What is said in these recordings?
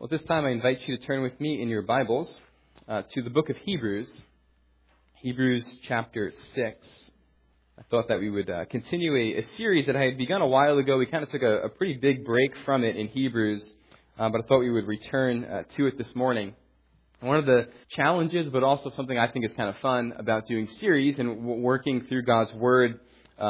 Well, this time I invite you to turn with me in your Bibles to the book of Hebrews, Hebrews chapter 6. I thought that we would continue a series that I had begun a while ago. We kind of took a pretty big break from it in Hebrews, but I thought we would return to it this morning. One of the challenges, but also something I think is kind of fun about doing series and working through God's Word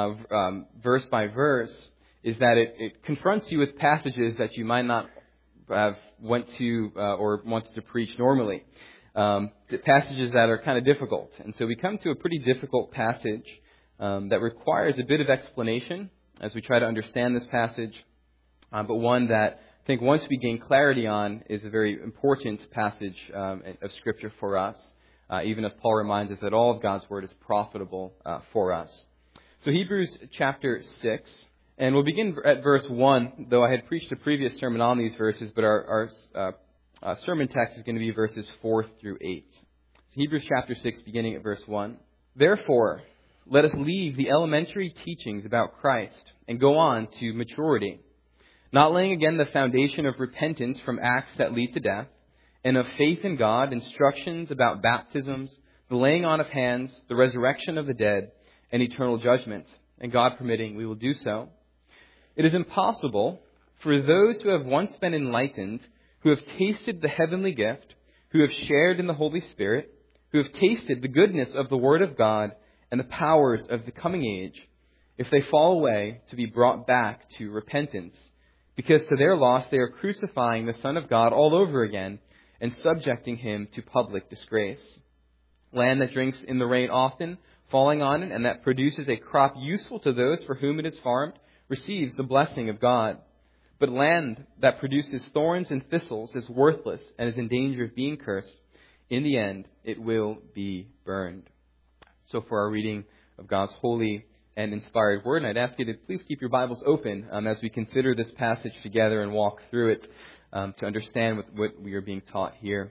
verse by verse, is that it confronts you with passages that you might not have went to or wanted to preach normally. The passages that are kind of difficult. And so we come to a pretty difficult passage that requires a bit of explanation as we try to understand this passage, but one that I think once we gain clarity on is a very important passage of Scripture for us, even as Paul reminds us that all of God's Word is profitable for us. So Hebrews chapter 6. And we'll begin at verse 1, though I had preached a previous sermon on these verses, but our sermon text is going to be verses 4 through 8. So Hebrews chapter 6, beginning at verse 1. Therefore, let us leave the elementary teachings about Christ and go on to maturity, not laying again the foundation of repentance from acts that lead to death, and of faith in God, instructions about baptisms, the laying on of hands, the resurrection of the dead, and eternal judgment. And God permitting, we will do so. It is impossible for those who have once been enlightened, who have tasted the heavenly gift, who have shared in the Holy Spirit, who have tasted the goodness of the Word of God and the powers of the coming age, if they fall away, to be brought back to repentance, because to their loss they are crucifying the Son of God all over again and subjecting Him to public disgrace. Land that drinks in the rain often, falling on it, and that produces a crop useful to those for whom it is farmed, receives the blessing of God. But land that produces thorns and thistles is worthless and is in danger of being cursed. In the end, it will be burned. So for our reading of God's holy and inspired Word, and I'd ask you to please keep your Bibles open as we consider this passage together and walk through it to understand what we are being taught here.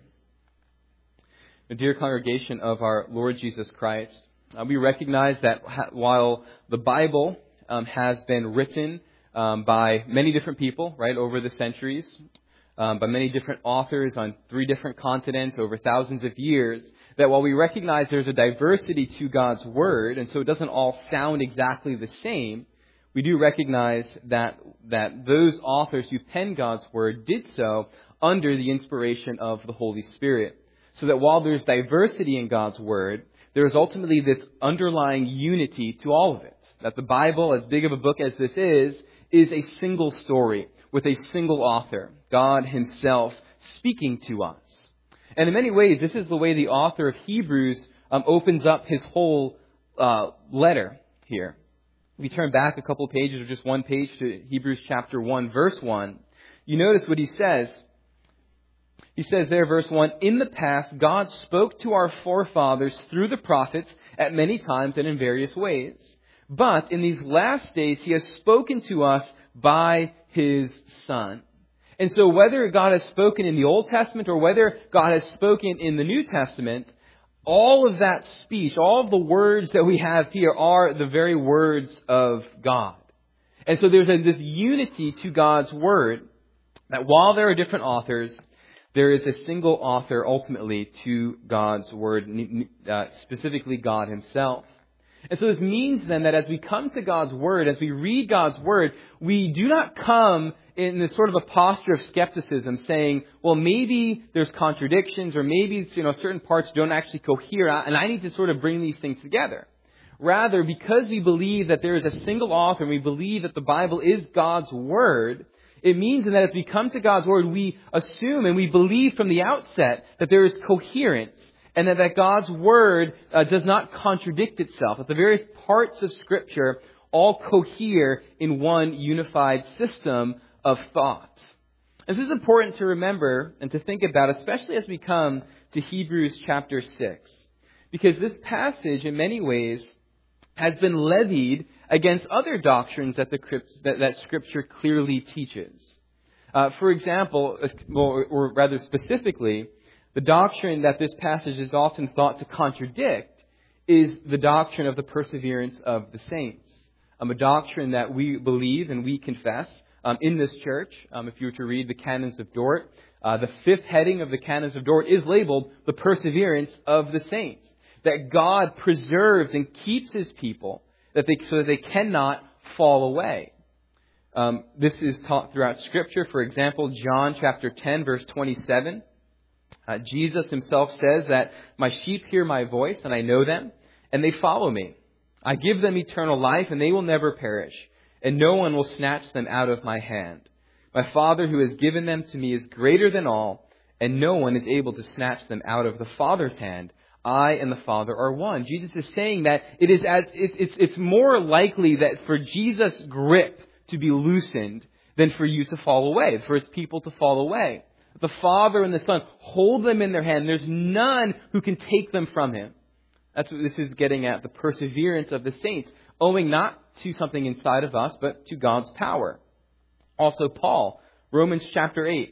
The dear congregation of our Lord Jesus Christ, we recognize that while the Bible has been written by many different people, right, over the centuries, by many different authors on 3 different continents over thousands of years, that while we recognize there's a diversity to God's Word, and so it doesn't all sound exactly the same, we do recognize that those authors who penned God's Word did so under the inspiration of the Holy Spirit. So that while there's diversity in God's Word, there is ultimately this underlying unity to all of it. That the Bible, as big of a book as this is a single story with a single author, God Himself speaking to us. And in many ways, this is the way the author of Hebrews opens up his whole letter here. If you turn back a couple pages or just one page to Hebrews chapter 1, verse 1, you notice what he says. He says there, verse 1, in the past, God spoke to our forefathers through the prophets at many times and in various ways. But in these last days, He has spoken to us by His Son. And so whether God has spoken in the Old Testament or whether God has spoken in the New Testament, all of that speech, all of the words that we have here are the very words of God. And so there's this unity to God's Word, that while there are different authors, there is a single author ultimately to God's Word, specifically God Himself. And so this means then that as we come to God's Word, as we read God's Word, we do not come in this sort of a posture of skepticism saying, well, maybe there's contradictions or maybe certain parts don't actually cohere and I need to sort of bring these things together. Rather, because we believe that there is a single author and we believe that the Bible is God's Word, it means that as we come to God's Word, we assume and we believe from the outset that there is coherence and that God's Word does not contradict itself, that the various parts of Scripture all cohere in one unified system of thought. This is important to remember and to think about, especially as we come to Hebrews chapter 6, because this passage in many ways has been levied against other doctrines that Scripture clearly teaches. For example, or rather specifically, the doctrine that this passage is often thought to contradict is the doctrine of the perseverance of the saints. A doctrine that we believe and we confess in this church. If you were to read the Canons of Dort, The fifth heading of the Canons of Dort is labeled the perseverance of the saints. That God preserves and keeps His people so that they cannot fall away. This is taught throughout Scripture. For example, John chapter 10, verse 27. Jesus Himself says that my sheep hear my voice, and I know them, and they follow me. I give them eternal life, and they will never perish, and no one will snatch them out of my hand. My Father who has given them to me is greater than all, and no one is able to snatch them out of the Father's hand. I and the Father are one. Jesus is saying that it's more likely that for Jesus' grip to be loosened than for you to fall away, for His people to fall away. The Father and the Son hold them in their hand. There's none who can take them from Him. That's what this is getting at, the perseverance of the saints, owing not to something inside of us, but to God's power. Also Paul, Romans chapter 8,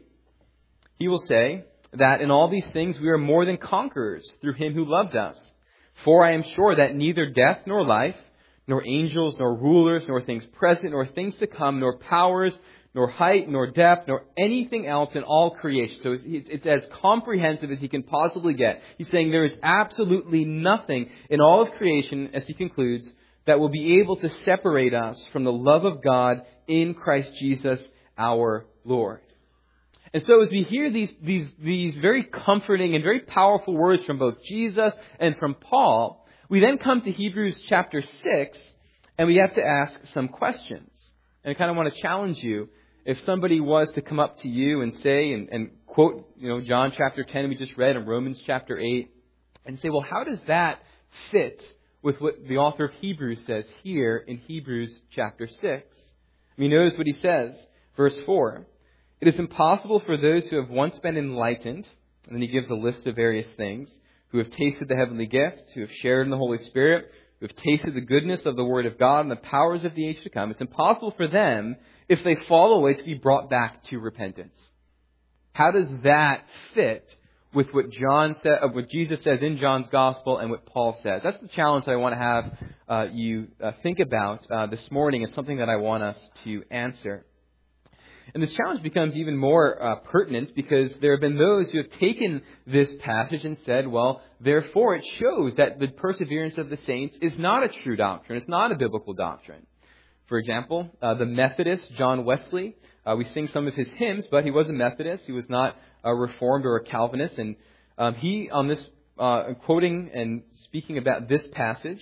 he will say that in all these things we are more than conquerors through Him who loved us. For I am sure that neither death nor life, nor angels, nor rulers, nor things present, nor things to come, nor powers, nor height, nor depth, nor anything else in all creation. So it's as comprehensive as he can possibly get. He's saying there is absolutely nothing in all of creation, as he concludes, that will be able to separate us from the love of God in Christ Jesus our Lord. And so as we hear these very comforting and very powerful words from both Jesus and from Paul, we then come to Hebrews chapter 6, and we have to ask some questions. And I kind of want to challenge you. If somebody was to come up to you and say, and quote, John chapter 10 we just read and Romans chapter 8, and say, well, how does that fit with what the author of Hebrews says here in Hebrews chapter 6? Notice what he says, verse 4. It is impossible for those who have once been enlightened, and then he gives a list of various things, who have tasted the heavenly gift, who have shared in the Holy Spirit, who have tasted the goodness of the Word of God and the powers of the age to come. It's impossible for them, if they fall away, to be brought back to repentance. How does that fit with what Jesus says in John's Gospel and what Paul says? That's the challenge I want to have you think about this morning. It's something that I want us to answer. And this challenge becomes even more pertinent because there have been those who have taken this passage and said, well, therefore it shows that the perseverance of the saints is not a true doctrine. It's not a biblical doctrine. For example, the Methodist, John Wesley, we sing some of his hymns, but he was a Methodist. He was not a Reformed or a Calvinist. And he, on this, quoting and speaking about this passage,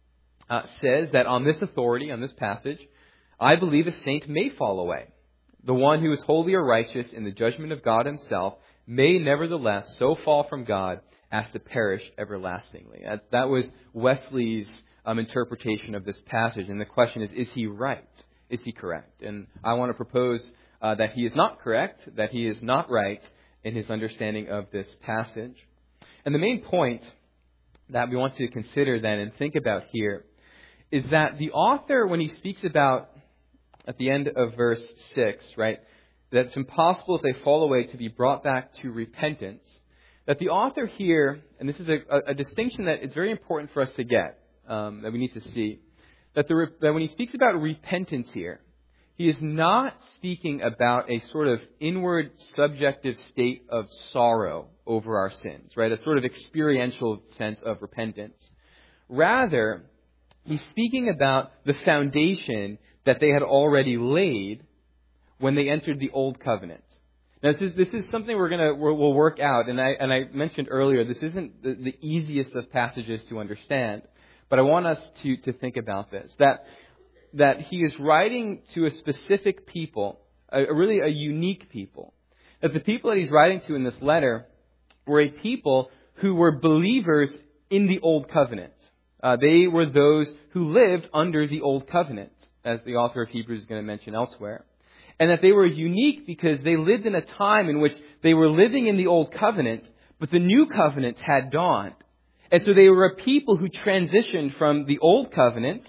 says that on this authority, on this passage, I believe a saint may fall away. The one who is holy or righteous in the judgment of God Himself may nevertheless so fall from God as to perish everlastingly. That was Wesley's interpretation of this passage. And the question is he right? Is he correct? And I want to propose that he is not correct, that he is not right in his understanding of this passage. And the main point that we want to consider then and think about here is that the author, when he speaks about at the end of verse 6, right, that it's impossible if they fall away to be brought back to repentance, that the author here, and this is a distinction that is very important for us to get, that we need to see, that when he speaks about repentance here, he is not speaking about a sort of inward subjective state of sorrow over our sins, right, a sort of experiential sense of repentance. Rather, he's speaking about the foundation that they had already laid when they entered the Old Covenant. Now, this is something we'll work out, and I mentioned earlier, this isn't the easiest of passages to understand, but I want us to think about this, that he is writing to a specific people, really a unique people. That the people that he's writing to in this letter were a people who were believers in the Old Covenant. They were those who lived under the Old Covenant, as the author of Hebrews is going to mention elsewhere. And that they were unique because they lived in a time in which they were living in the Old Covenant, but the New Covenant had dawned. And so they were a people who transitioned from the Old Covenant,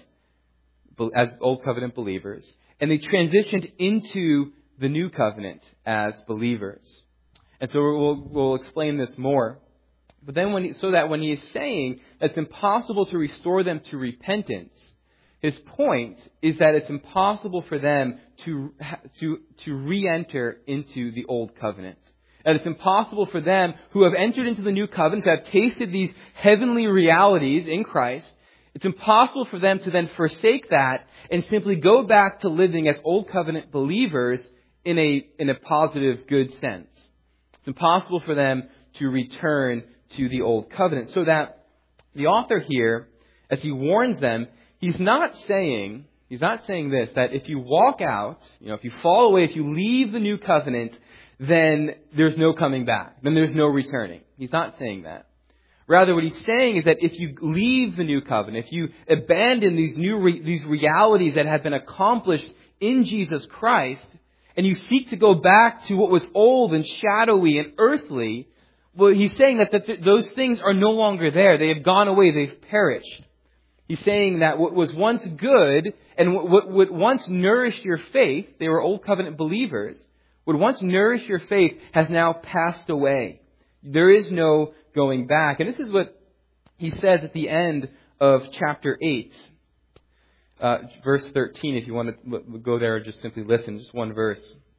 as Old Covenant believers, and they transitioned into the New Covenant as believers. And so we'll explain this more. But then when he is saying that it's impossible to restore them to repentance, his point is that it's impossible for them to re-enter into the Old Covenant. That it's impossible for them who have entered into the new covenant, to have tasted these heavenly realities in Christ, it's impossible for them to then forsake that and simply go back to living as Old Covenant believers in a positive, good sense. It's impossible for them to return to the Old Covenant. So that the author here, as he warns them, he's not saying this, that if you walk out, if you fall away, if you leave the New Covenant, then there's no coming back. Then there's no returning. He's not saying that. Rather, what he's saying is that if you leave the New Covenant, if you abandon these realities that have been accomplished in Jesus Christ, and you seek to go back to what was old and shadowy and earthly, well, he's saying that those things are no longer there. They have gone away. They've perished. He's saying that what was once good and what once nourished your faith, they were Old Covenant believers, what once nourished your faith has now passed away. There is no going back. And this is what he says at the end of chapter 8, verse 13. If you want to go there, just simply listen, just one verse.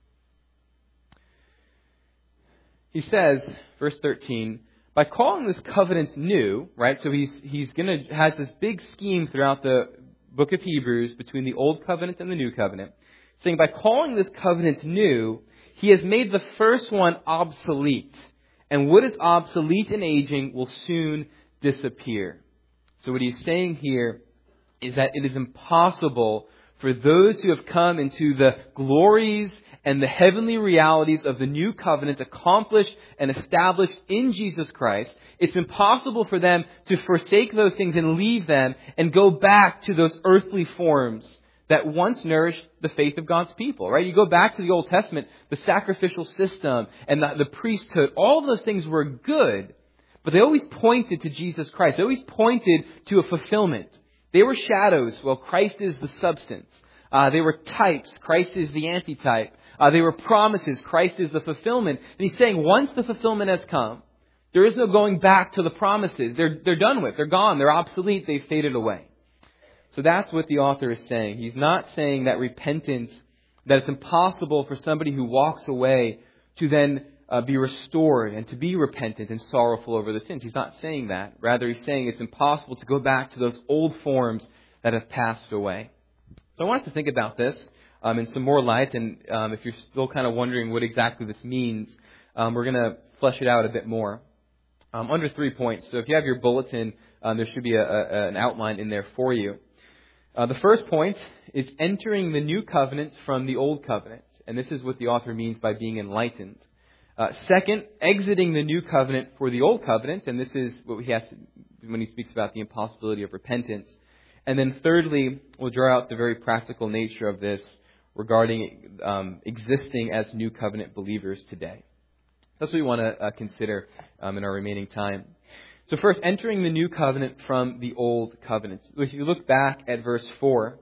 He says, verse 13, by calling this covenant new, right? So has this big scheme throughout the book of Hebrews between the Old Covenant and the New Covenant, saying by calling this covenant new, he has made the first one obsolete. And what is obsolete and aging will soon disappear. So what he's saying here is that it is impossible for those who have come into the glories and the heavenly realities of the new covenant accomplished and established in Jesus Christ. It's impossible for them to forsake those things and leave them and go back to those earthly forms that once nourished the faith of God's people, right? You go back to the Old Testament, the sacrificial system and the priesthood, all of those things were good, but they always pointed to Jesus Christ. They always pointed to a fulfillment. They were shadows. Well, Christ is the substance. They were types. Christ is the antitype. They were promises. Christ is the fulfillment. And he's saying once the fulfillment has come, there is no going back to the promises. They're done with. They're gone. They're obsolete. They've faded away. So that's what the author is saying. He's not saying that repentance, that it's impossible for somebody who walks away to then be restored and to be repentant and sorrowful over the sins. He's not saying that. Rather, he's saying it's impossible to go back to those old forms that have passed away. So I want us to think about this in some more light. And if you're still kind of wondering what exactly this means, we're going to flesh it out a bit more. Under 3 points. So if you have your bulletin, there should be an outline in there for you. The first point is entering the new covenant from the old covenant. And this is what the author means by being enlightened. Second, exiting the new covenant for the old covenant. And this is what he has to, when he speaks about the impossibility of repentance. And then thirdly, we'll draw out the very practical nature of this regarding existing as new covenant believers today. That's what we want to consider in our remaining time. So first, entering the new covenant from the old covenant. If you look back at verse 4,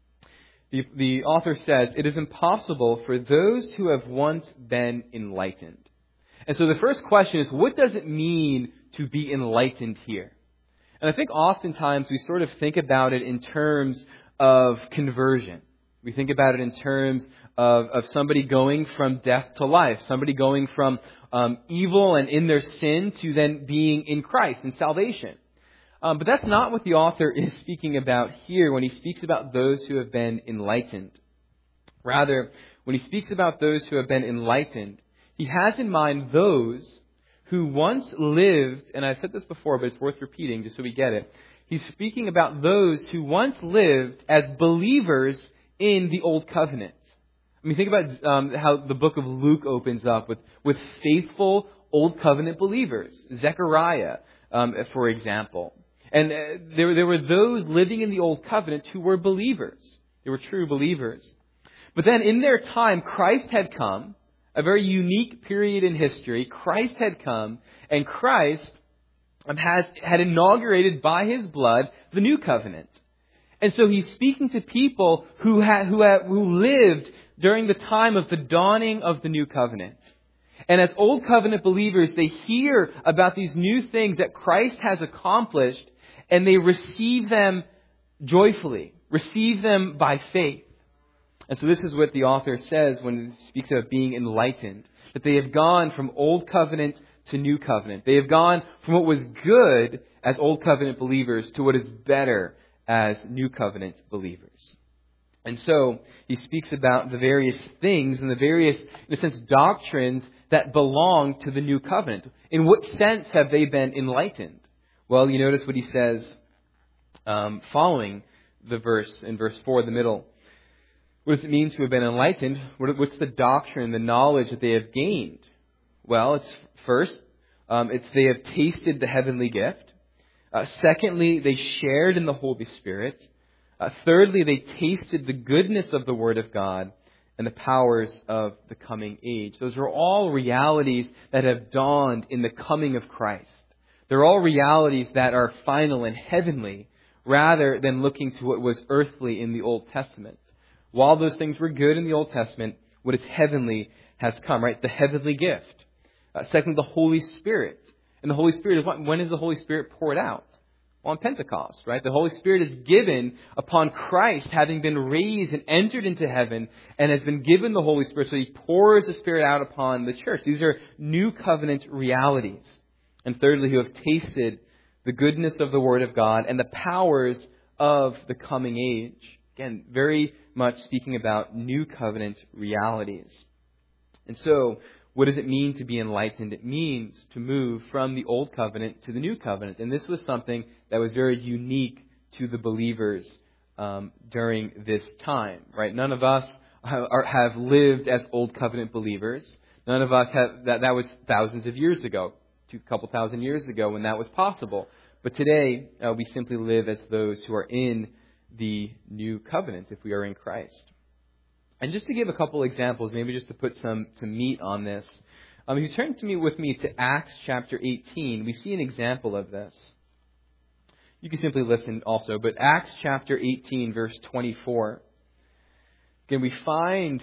the author says, it is impossible for those who have once been enlightened. And so the first question is, what does it mean to be enlightened here? And I think oftentimes we sort of think about it in terms of conversion. We think about it in terms of somebody going from death to life, somebody going from evil and in their sin to then being in Christ, in salvation. But that's not what the author is speaking about here when he speaks about those who have been enlightened. Rather, when he speaks about those who have been enlightened, he has in mind those who once lived, and I've said this before, but it's worth repeating just so we get it. He's speaking about those who once lived as believers in the Old Covenant. I mean, think about how the book of Luke opens up with faithful Old Covenant believers. Zechariah, for example. And there were those living in the Old Covenant who were believers. They were true believers. But then in their time, Christ had come, a very unique period in history. Christ had come, and Christ had inaugurated by His blood the New Covenant. And so He's speaking to people who lived during the time of the dawning of the New Covenant. And as Old Covenant believers, they hear about these new things that Christ has accomplished, and they receive them joyfully, receive them by faith. And so this is what the author says when he speaks about being enlightened. that they have gone from Old Covenant to New Covenant. They have gone from what was good as Old Covenant believers to what is better as New Covenant believers. And so he speaks about the various things and the various, in a sense, doctrines that belong to the New Covenant. In what sense have they been enlightened? Well, you notice what he says following the verse, in verse 4, the middle. What does it mean to have been enlightened? What's the doctrine, the knowledge that they have gained? Well, it's first, it's they have tasted the heavenly gift. Secondly, they shared in the Holy Spirit. Thirdly, they tasted the goodness of the Word of God and the powers of the coming age. Those are all realities that have dawned in the coming of Christ. They're all realities that are final and heavenly, rather than looking to what was earthly in the Old Testament. While those things were good in the Old Testament, what is heavenly has come, right? The heavenly gift. Second, the Holy Spirit. And the Holy Spirit, when is the Holy Spirit poured out? On Pentecost, right? The Holy Spirit is given upon Christ having been raised and entered into heaven and has been given the Holy Spirit. So He pours the Spirit out upon the church. These are new covenant realities. And thirdly, who have tasted the goodness of the Word of God and the powers of the coming age. Again, very much speaking about new covenant realities. And so, what does it mean to be enlightened? It means to move from the Old Covenant to the New Covenant. And this was something that was very unique to the believers during this time, right? None of us have lived as Old Covenant believers. None of us have, that was thousands of years ago, a couple thousand years ago when that was possible. But today, we simply live as those who are in the New Covenant if we are in Christ. And just to give a couple examples, maybe just to put some meat on this. If you turn with me to Acts chapter 18, we see an example of this. You can simply listen also, but Acts chapter 18, verse 24. Again, we find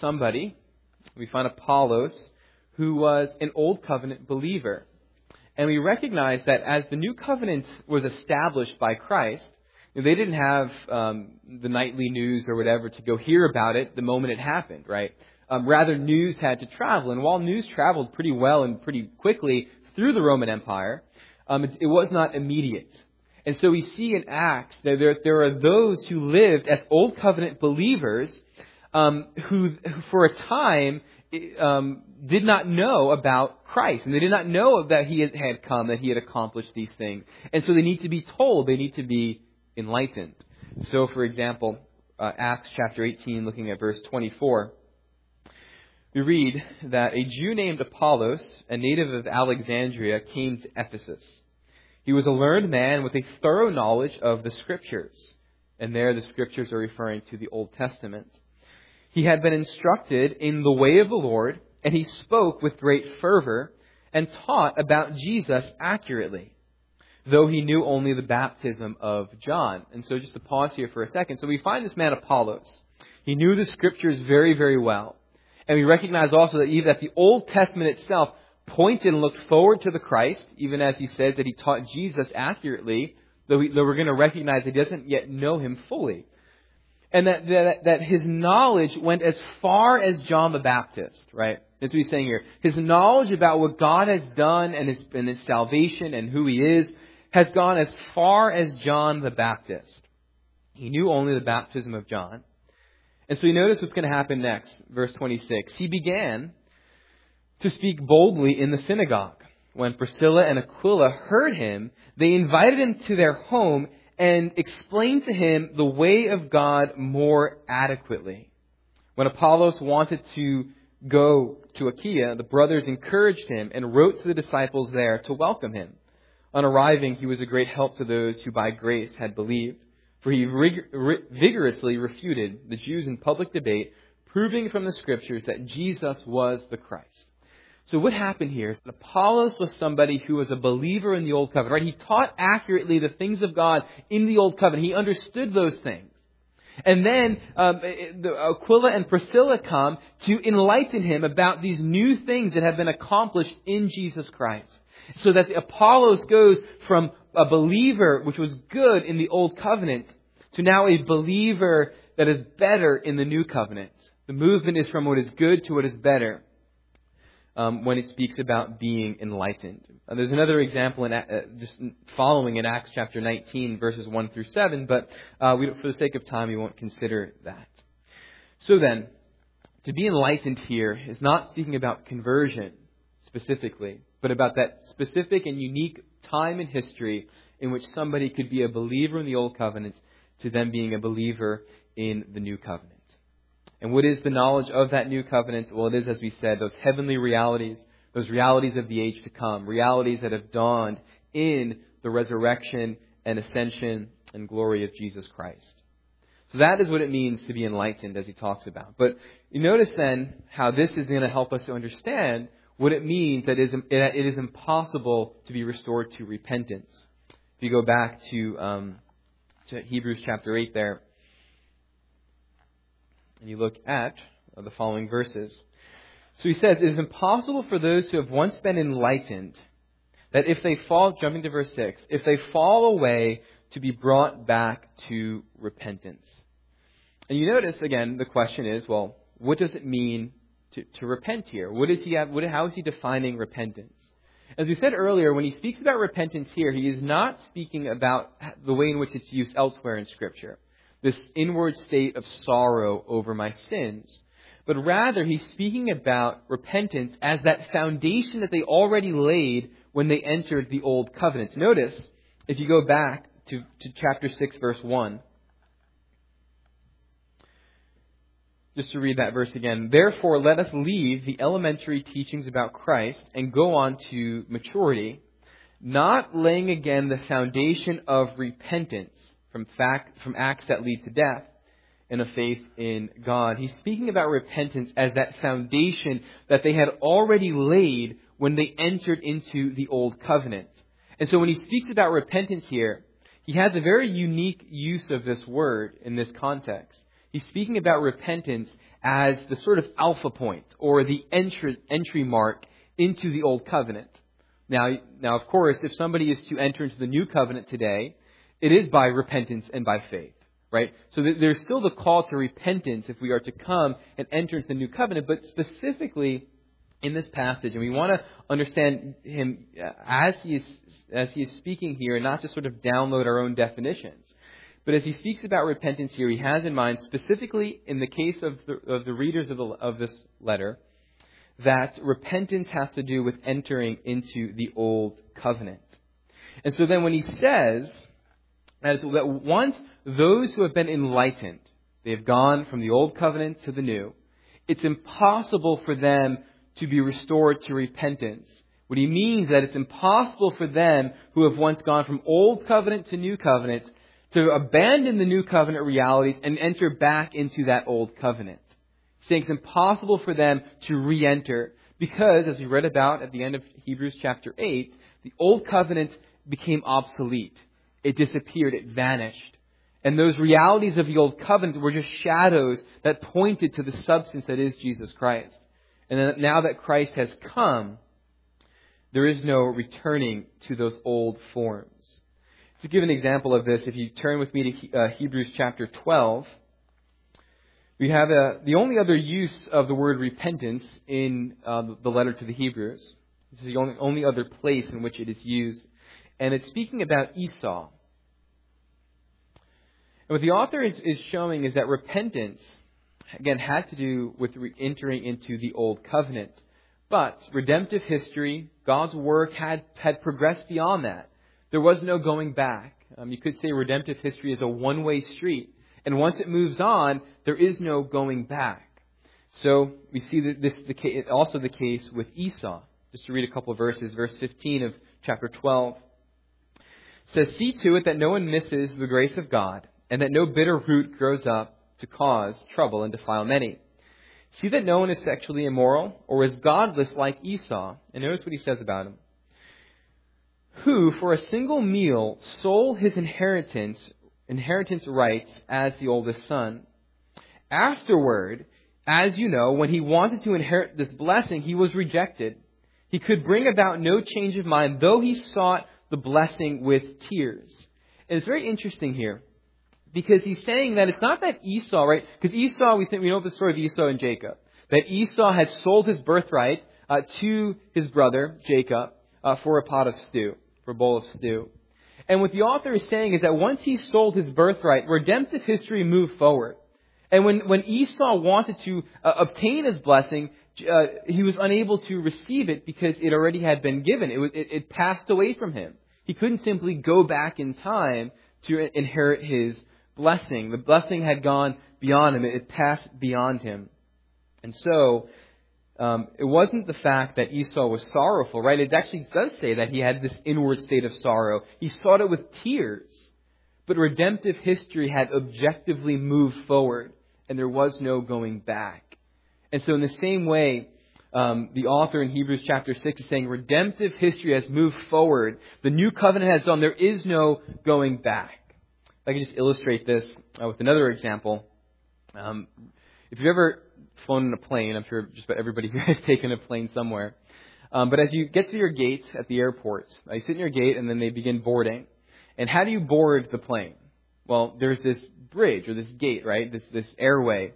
Apollos, who was an Old Covenant believer. And we recognize that as the New Covenant was established by Christ, they didn't have the nightly news or whatever to go hear about it the moment it happened, right? Rather, news had to travel. And while news traveled pretty well and pretty quickly through the Roman Empire, it was not immediate. And so we see in Acts that there are those who lived as Old Covenant believers who for a time did not know about Christ. And they did not know that He had come, that He had accomplished these things. And so they need to be told, they need to be enlightened. So, for example, Acts chapter 18, looking at verse 24, we read that a Jew named Apollos, a native of Alexandria, came to Ephesus. He was a learned man with a thorough knowledge of the Scriptures. And there the Scriptures are referring to the Old Testament. He had been instructed in the way of the Lord, and he spoke with great fervor and taught about Jesus accurately, though he knew only the baptism of John. And so just to pause here for a second. So we find this man Apollos. He knew the Scriptures very, very well. And we recognize also that even that the Old Testament itself pointed and looked forward to the Christ, even as he says that he taught Jesus accurately, though we're going to recognize that he doesn't yet know Him fully. And that his knowledge went as far as John the Baptist, right? That's what he's saying here. His knowledge about what God has done and his salvation and who He is has gone as far as John the Baptist. He knew only the baptism of John. And so you notice what's going to happen next. Verse 26. He began to speak boldly in the synagogue. When Priscilla and Aquila heard him, they invited him to their home and explained to him the way of God more adequately. When Apollos wanted to go to Achaia, the brothers encouraged him and wrote to the disciples there to welcome him. On arriving, he was a great help to those who by grace had believed, for he vigorously refuted the Jews in public debate, proving from the Scriptures that Jesus was the Christ. So what happened here is that Apollos was somebody who was a believer in the Old Covenant, right? He taught accurately the things of God in the Old Covenant. He understood those things. And then Aquila and Priscilla come to enlighten him about these new things that have been accomplished in Jesus Christ. So that Apollos goes from a believer, which was good in the Old Covenant, to now a believer that is better in the New Covenant. The movement is from what is good to what is better. when it speaks about being enlightened. There's another example just following in Acts chapter 19, verses 1 through 7, but for the sake of time, we won't consider that. So then, to be enlightened here is not speaking about conversion specifically, but about that specific and unique time in history in which somebody could be a believer in the Old Covenant to them being a believer in the New Covenant. And what is the knowledge of that New Covenant? Well, it is, as we said, those heavenly realities, those realities of the age to come, realities that have dawned in the resurrection and ascension and glory of Jesus Christ. So that is what it means to be enlightened, as he talks about. But you notice then how this is going to help us to understand what it means that it is impossible to be restored to repentance. If you go back to Hebrews chapter 8 there, and you look at the following verses. So he says, it is impossible for those who have once been enlightened, that if they fall, jumping to verse 6, if they fall away, to be brought back to repentance. And you notice, again, the question is, well, what does it mean to repent here? How is he defining repentance? As we said earlier, when he speaks about repentance here, he is not speaking about the way in which it's used elsewhere in Scripture, this inward state of sorrow over my sins. But rather, he's speaking about repentance as that foundation that they already laid when they entered the Old Covenant. Notice, if you go back to chapter 6, verse 1, just to read that verse again. Therefore, let us leave the elementary teachings about Christ and go on to maturity, not laying again the foundation of repentance from acts that lead to death and of faith in God. He's speaking about repentance as that foundation that they had already laid when they entered into the Old Covenant. And so when he speaks about repentance here, he has a very unique use of this word in this context. He's speaking about repentance as the sort of alpha point or the entry mark into the Old Covenant. Now, of course, if somebody is to enter into the New Covenant today, it is by repentance and by faith, right? So there's still the call to repentance if we are to come and enter into the New Covenant, but specifically in this passage, and we want to understand him as he is speaking here and not just sort of download our own definitions. But as he speaks about repentance here, he has in mind, specifically in the case of the readers of this letter, that repentance has to do with entering into the Old Covenant. And so then when he says that once those who have been enlightened, they have gone from the Old Covenant to the New, it's impossible for them to be restored to repentance. What he means is that it's impossible for them who have once gone from Old Covenant to New Covenant to abandon the New Covenant realities and enter back into that Old Covenant. He's saying it's impossible for them to re-enter because, as we read about at the end of Hebrews chapter 8, the Old Covenant became obsolete. It disappeared. It vanished. And those realities of the Old Covenant were just shadows that pointed to the substance that is Jesus Christ. And then now that Christ has come, there is no returning to those old forms. To give an example of this, if you turn with me to Hebrews chapter 12, we have the only other use of the word repentance in the letter to the Hebrews. This is the only other place in which it is used. And it's speaking about Esau. And what the author is showing is that repentance, again, had to do with entering into the Old Covenant. But redemptive history, God's work had progressed beyond that. There was no going back. You could say redemptive history is a one-way street. And once it moves on, there is no going back. So we see that this is also the case with Esau. Just to read a couple of verses. Verse 15 of chapter 12 says, "See to it that no one misses the grace of God, and that no bitter root grows up to cause trouble and defile many. See that no one is sexually immoral or is godless like Esau." And notice what he says about him. "Who for a single meal sold his inheritance rights as the oldest son. Afterward, as you know, when he wanted to inherit this blessing, he was rejected. He could bring about no change of mind, though he sought the blessing with tears." And it's very interesting here, because he's saying that it's not that Esau, right? Because Esau, we know the story of Esau and Jacob. That Esau had sold his birthright to his brother, Jacob, for a pot of stew, for a bowl of stew. And what the author is saying is that once he sold his birthright, redemptive history moved forward. And when Esau wanted to obtain his blessing, he was unable to receive it because it already had been given. It passed away from him. He couldn't simply go back in time to inherit his blessing. The blessing had gone beyond him. It passed beyond him. And so, it wasn't the fact that Esau was sorrowful, right? It actually does say that he had this inward state of sorrow. He sought it with tears. But redemptive history had objectively moved forward, and there was no going back. And so in the same way, the author in Hebrews chapter 6 is saying redemptive history has moved forward. The new covenant has done. There is no going back. If I can just illustrate this with another example. If you've ever flown in a plane, I'm sure just about everybody here has taken a plane somewhere. But as you get to your gate at the airport, you sit in your gate and then they begin boarding. And how do you board the plane? Well, there's this bridge or this gate, right? This airway,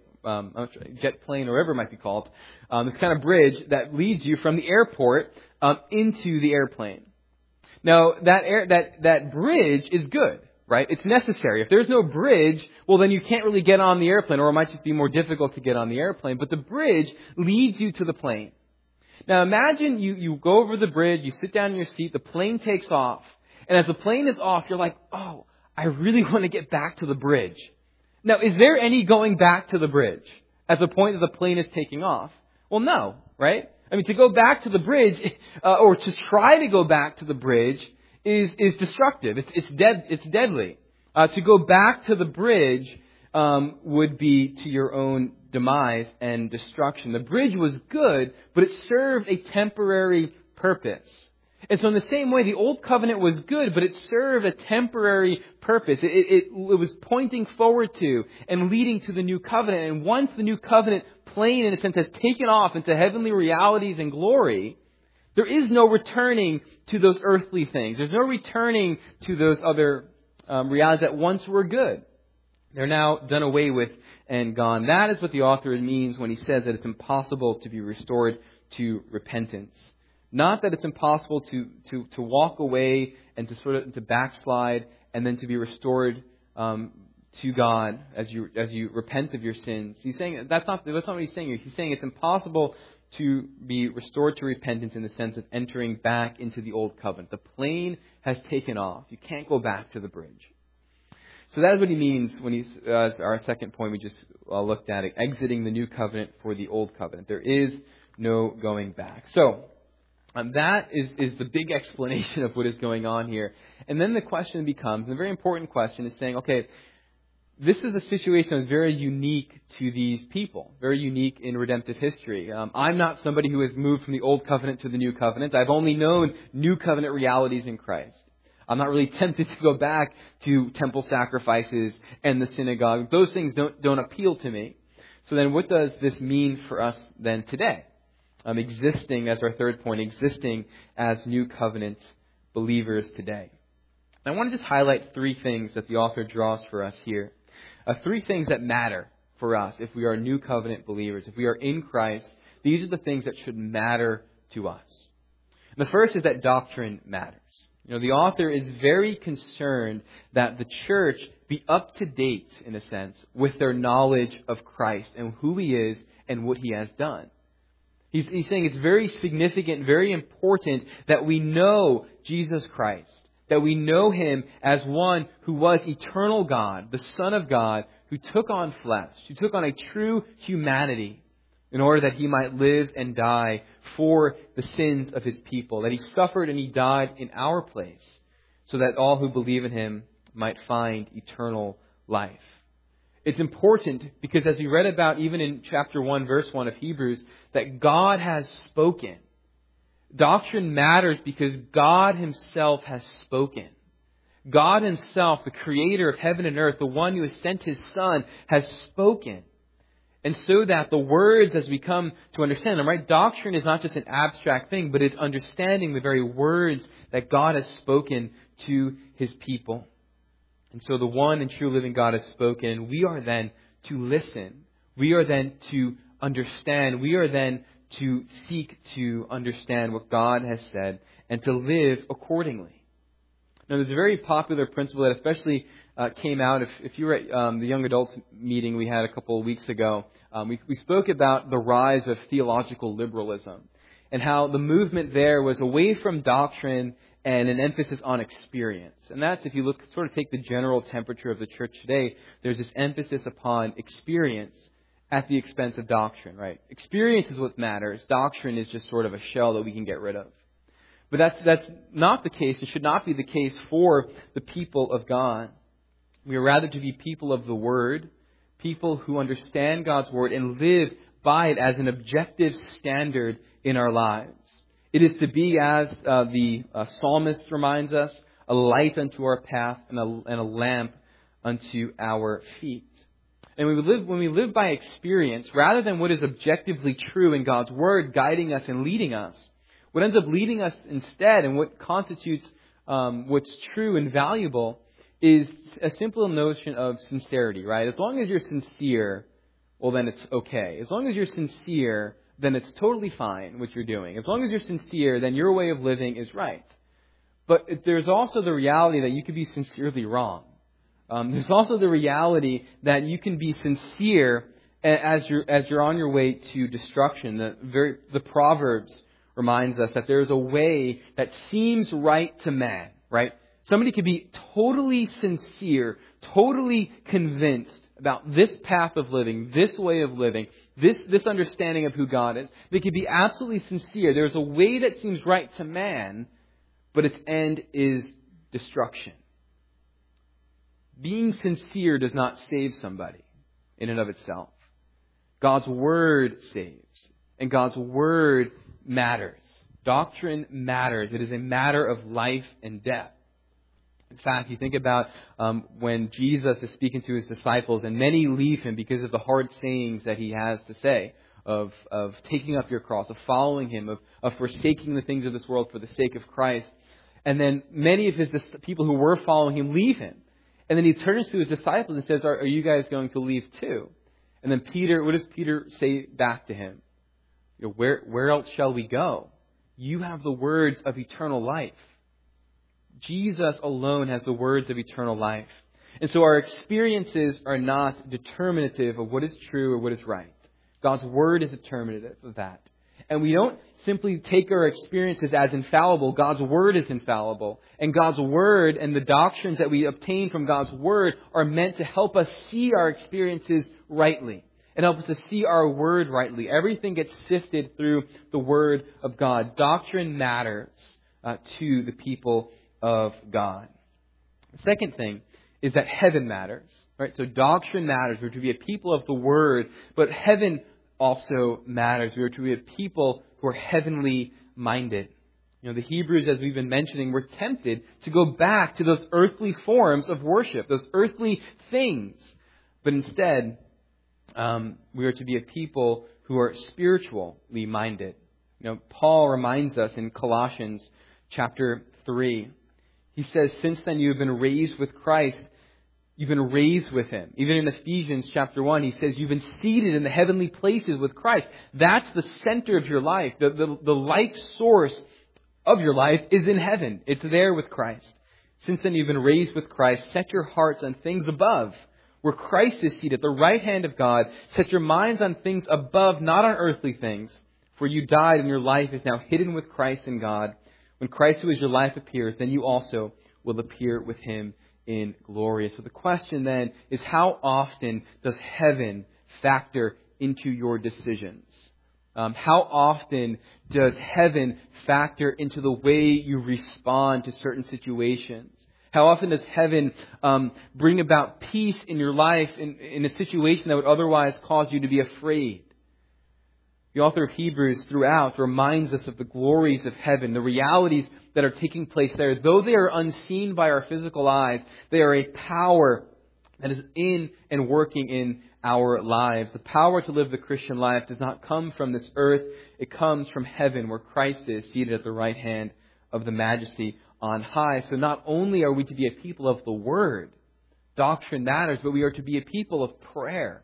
jet plane or whatever it might be called. This kind of bridge that leads you from the airport into the airplane. Now, that bridge is good, right? It's necessary. If there's no bridge, well, then you can't really get on the airplane, or it might just be more difficult to get on the airplane. But the bridge leads you to the plane. Now, imagine you go over the bridge, you sit down in your seat, the plane takes off. And as the plane is off, you're like, oh, I really want to get back to the bridge. Now, is there any going back to the bridge at the point that the plane is taking off? Well, no, right? I mean, to go back to the bridge, or to try to go back to the bridge is destructive. It's deadly. To go back to the bridge would be to your own demise and destruction. The bridge was good, but it served a temporary purpose. And so in the same way, the Old Covenant was good, but it served a temporary purpose. It was pointing forward to and leading to the New Covenant. And once the New Covenant plane, in a sense, has taken off into heavenly realities and glory, there is no returning to those earthly things. There's no returning to those other realities that once were good. They're now done away with and gone. That is what the author means when he says that it's impossible to be restored to repentance. Not that it's impossible to walk away and to backslide and then to be restored to God as you repent of your sins. He's saying that's not what he's saying here. He's saying it's impossible to be restored to repentance in the sense of entering back into the old covenant. The plane has taken off. You can't go back to the bridge. So that is what he means when he's our second point we just looked at it, exiting the new covenant for the old covenant. There is no going back. So that is the big explanation of what is going on here. And then the question becomes, and a very important question is saying, okay, this is a situation that is very unique to these people, very unique in redemptive history. I'm not somebody who has moved from the old covenant to the new covenant. I've only known new covenant realities in Christ. I'm not really tempted to go back to temple sacrifices and the synagogue. Those things don't appeal to me. So then what does this mean for us then today? Existing, as our third point, existing as new covenant believers today. I want to just highlight three things that the author draws for us here. Three things that matter for us if we are new covenant believers. If we are in Christ, these are the things that should matter to us. And the first is that doctrine matters. The author is very concerned that the church be up to date, in a sense, with their knowledge of Christ and who He is and what He has done. He's saying it's very significant, very important that we know Jesus Christ, that we know Him as one who was eternal God, the Son of God, who took on flesh, who took on a true humanity in order that He might live and die for the sins of His people, that He suffered and He died in our place so that all who believe in Him might find eternal life. It's important because as we read about even in chapter 1, verse 1 of Hebrews, that God has spoken. Doctrine matters because God Himself has spoken. God Himself, the Creator of heaven and earth, the one who has sent His Son, has spoken. And so that the words, as we come to understand them, right? Doctrine is not just an abstract thing, but it's understanding the very words that God has spoken to His people. And so the one and true living God has spoken. We are then to listen. We are then to understand. We are then to seek to understand what God has said and to live accordingly. Now, there's a very popular principle that especially came out. If you were at the young adults meeting we had a couple of weeks ago, we spoke about the rise of theological liberalism and how the movement there was away from doctrine and an emphasis on experience. And that's, if you look, sort of take the general temperature of the church today, there's this emphasis upon experience at the expense of doctrine, right? Experience is what matters. Doctrine is just sort of a shell that we can get rid of. But that's not the case. It should not be the case for the people of God. We are rather to be people of the Word, people who understand God's Word and live by it as an objective standard in our lives. It is to be, as the psalmist reminds us, a light unto our path and a lamp unto our feet. And when we live by experience, rather than what is objectively true in God's Word guiding us and leading us, what ends up leading us instead and what constitutes what's true and valuable is a simple notion of sincerity, right? As long as you're sincere, well, then it's okay. As long as you're sincere, then it's totally fine what you're doing. As long as you're sincere, then your way of living is right. But there's also the reality that you could be sincerely wrong. There's also the reality that you can be sincere as you're on your way to destruction. The Proverbs reminds us that there's a way that seems right to man, right? Somebody could be totally sincere, totally convinced about this path of living, this way of living, this understanding of who God is. They could be absolutely sincere. There's a way that seems right to man, but its end is destruction. Being sincere does not save somebody in and of itself. God's Word saves, and God's Word matters. Doctrine matters. It is a matter of life and death. In fact, you think about when Jesus is speaking to His disciples, and many leave Him because of the hard sayings that He has to say of taking up your cross, of following Him, of forsaking the things of this world for the sake of Christ. And then many of His people who were following Him leave Him. And then He turns to His disciples and says, are you guys going to leave too? And then what does Peter say back to Him? Where else shall we go? You have the words of eternal life. Jesus alone has the words of eternal life. And so our experiences are not determinative of what is true or what is right. God's Word is determinative of that. And we don't simply take our experiences as infallible. God's Word is infallible. And God's Word and the doctrines that we obtain from God's Word are meant to help us see our experiences rightly and help us to see our Word rightly. Everything gets sifted through the Word of God. Doctrine matters to the people of God. The second thing is that heaven matters. Right? So doctrine matters. We're to be a people of the Word, but heaven also matters. We are to be a people who are heavenly minded. The Hebrews, as we've been mentioning, were tempted to go back to those earthly forms of worship, those earthly things. But instead, we are to be a people who are spiritually minded. Paul reminds us in Colossians chapter 3. He says, since then you have been raised with Christ. You've been raised with Him. Even in Ephesians chapter 1, he says you've been seated in the heavenly places with Christ. That's the center of your life. The life source of your life is in heaven. It's there with Christ. Since then you've been raised with Christ. Set your hearts on things above, where Christ is seated at the right hand of God. Set your minds on things above, not on earthly things. For you died and your life is now hidden with Christ in God. When Christ, who is your life, appears, then you also will appear with Him in glory. So the question then is, how often does heaven factor into your decisions? How often does heaven factor into the way you respond to certain situations? How often does heaven bring about peace in your life in a situation that would otherwise cause you to be afraid? The author of Hebrews throughout reminds us of the glories of heaven, the realities that are taking place there. Though they are unseen by our physical eyes, they are a power that is in and working in our lives. The power to live the Christian life does not come from this earth. It comes from heaven, where Christ is seated at the right hand of the Majesty on high. So not only are we to be a people of the Word, doctrine matters, but we are to be a people of prayer.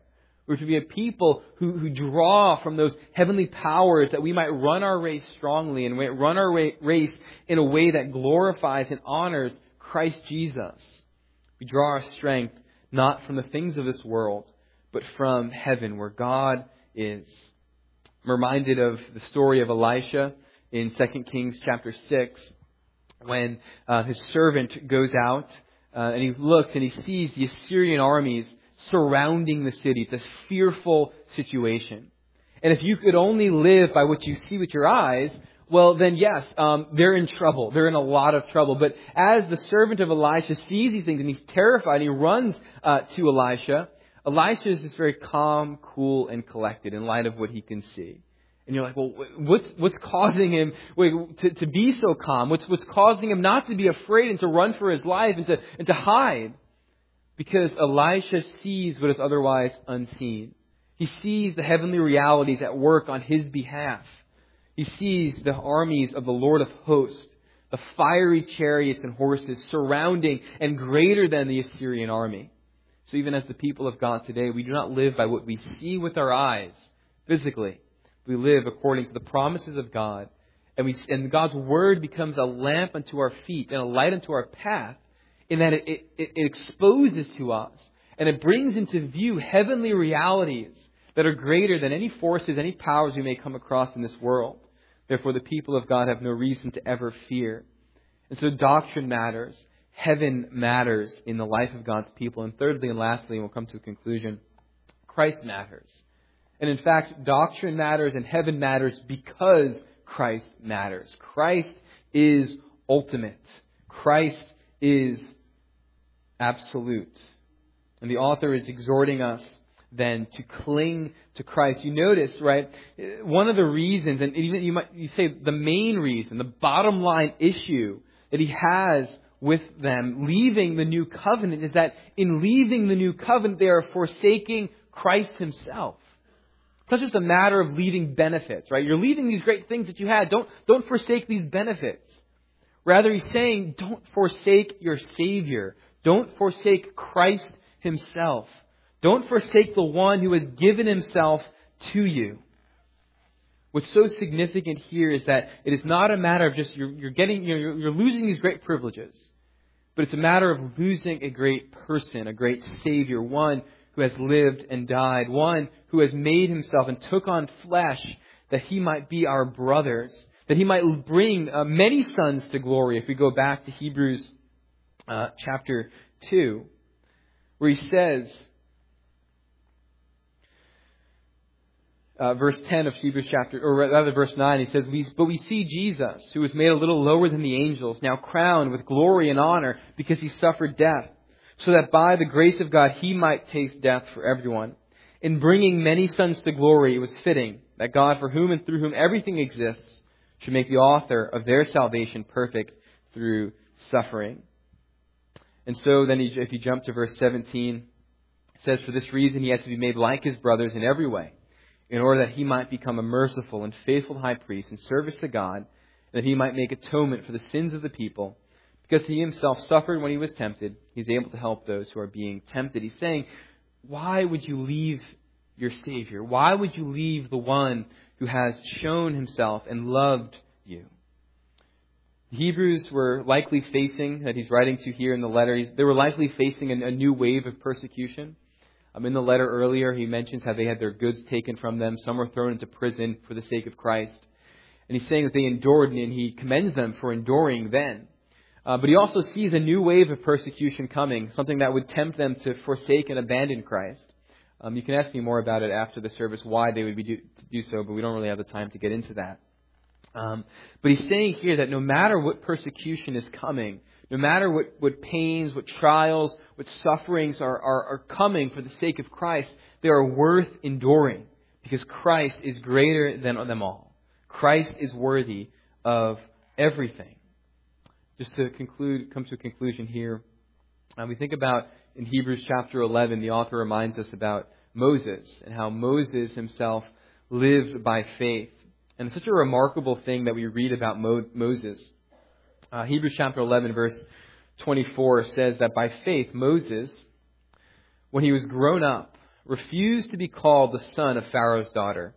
We're to be a people who draw from those heavenly powers that we might run our race strongly and run our race in a way that glorifies and honors Christ Jesus. We draw our strength not from the things of this world, but from heaven where God is. I'm reminded of the story of Elisha in 2 Kings chapter 6 when his servant goes out and he looks and he sees the Assyrian armies surrounding the city. It's a fearful situation. And if you could only live by what you see with your eyes, well then yes, they're in trouble. They're in a lot of trouble. But as the servant of Elisha sees these things and he's terrified, he runs to Elisha. Elisha is just very calm, cool, and collected in light of what he can see. And you're like, well, what's causing him to be so calm? What's causing him not to be afraid and to run for his life and to hide? Because Elisha sees what is otherwise unseen. He sees the heavenly realities at work on his behalf. He sees the armies of the Lord of hosts, the fiery chariots and horses surrounding and greater than the Assyrian army. So even as the people of God today, we do not live by what we see with our eyes physically. We live according to the promises of God. And God's Word becomes a lamp unto our feet and a light unto our path, in that it exposes to us and it brings into view heavenly realities that are greater than any forces, any powers we may come across in this world. Therefore, the people of God have no reason to ever fear. And so doctrine matters. Heaven matters in the life of God's people. And thirdly and lastly, and we'll come to a conclusion, Christ matters. And in fact, doctrine matters and heaven matters because Christ matters. Christ is ultimate. Christ is absolute. And the author is exhorting us then to cling to Christ. You notice, right, one of the reasons, and even you say the main reason, the bottom line issue that he has with them leaving the new covenant is that in leaving the new covenant, they are forsaking Christ himself. It's not just a matter of leaving benefits, right? You're leaving these great things that you had. Don't forsake these benefits. Rather, he's saying, don't forsake your Savior. Don't forsake Christ himself. Don't forsake the one who has given himself to you. What's so significant here is that it is not a matter of just you're losing these great privileges, but it's a matter of losing a great person, a great Savior, one who has lived and died, one who has made himself and took on flesh that he might be our brothers, that he might bring many sons to glory. If we go back to Hebrews chapter 2, where he says, verse 10 of Hebrews chapter, or rather verse 9, he says, But we see Jesus, who was made a little lower than the angels, now crowned with glory and honor because he suffered death, so that by the grace of God he might taste death for everyone. In bringing many sons to glory, it was fitting that God, for whom and through whom everything exists, should make the author of their salvation perfect through suffering. And so then if you jump to verse 17, it says, For this reason he had to be made like his brothers in every way, in order that he might become a merciful and faithful high priest in service to God, and that he might make atonement for the sins of the people. Because he himself suffered when he was tempted, he's able to help those who are being tempted. He's saying, why would you leave your Savior? Why would you leave the one who has shown himself and loved you? The Hebrews were likely facing, that he's writing to here in the letter, they were likely facing a new wave of persecution. In the letter earlier, he mentions how they had their goods taken from them. Some were thrown into prison for the sake of Christ. And he's saying that they endured, and he commends them for enduring then. But he also sees a new wave of persecution coming, something that would tempt them to forsake and abandon Christ. You can ask me more about it after the service, why they would do so, but we don't really have the time to get into that. But he's saying here that no matter what persecution is coming, no matter what pains, what trials, what sufferings are coming for the sake of Christ, they are worth enduring because Christ is greater than them all. Christ is worthy of everything. Just to come to a conclusion here, we think about in Hebrews chapter 11, the author reminds us about Moses and how Moses himself lived by faith. And it's such a remarkable thing that we read about Moses. Hebrews chapter 11, verse 24 says that by faith, Moses, when he was grown up, refused to be called the son of Pharaoh's daughter,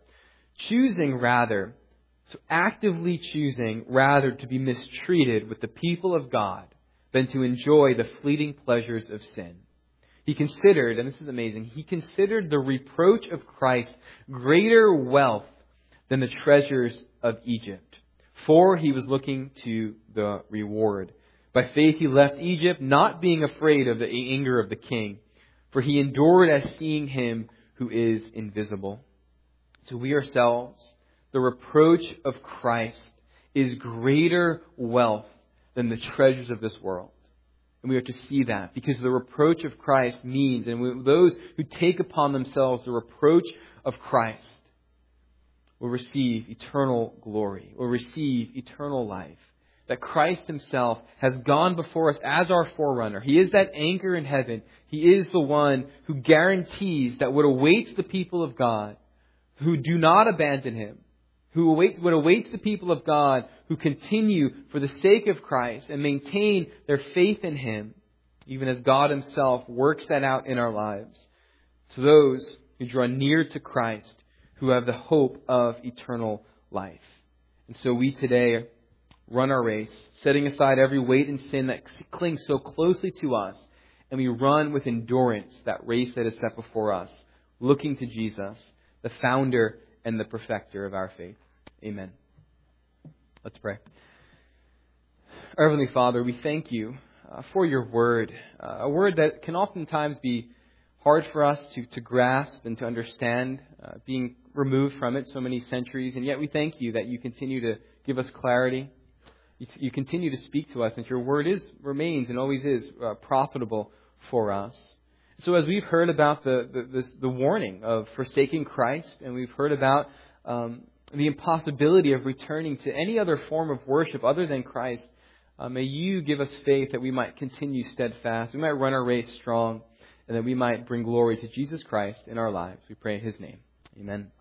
actively choosing rather to be mistreated with the people of God than to enjoy the fleeting pleasures of sin. He considered, and this is amazing, he considered the reproach of Christ greater wealth than the treasures of Egypt, for he was looking to the reward. By faith he left Egypt, not being afraid of the anger of the king, for he endured as seeing him who is invisible. So we ourselves, the reproach of Christ is greater wealth than the treasures of this world. And we are to see that because the reproach of Christ means, and those who take upon themselves the reproach of Christ will receive eternal glory, will receive eternal life. That Christ himself has gone before us as our forerunner. He is that anchor in heaven. He is the one who guarantees that what awaits the people of God who do not abandon him, what awaits the people of God who continue for the sake of Christ and maintain their faith in him, even as God himself works that out in our lives. To those who draw near to Christ, who have the hope of eternal life. And so we today run our race, setting aside every weight and sin that clings so closely to us, and we run with endurance that race that is set before us, looking to Jesus, the founder and the perfecter of our faith. Amen. Let's pray. Our Heavenly Father, we thank you for your word, a word that can oftentimes be hard for us to grasp and to understand, being removed from it so many centuries, and yet we thank you that you continue to give us clarity. You continue to speak to us, and your word remains and always is profitable for us. So as we've heard about the warning of forsaking Christ, and we've heard about the impossibility of returning to any other form of worship other than Christ, may you give us faith that we might continue steadfast, we might run our race strong, and that we might bring glory to Jesus Christ in our lives. We pray in his name. Amen.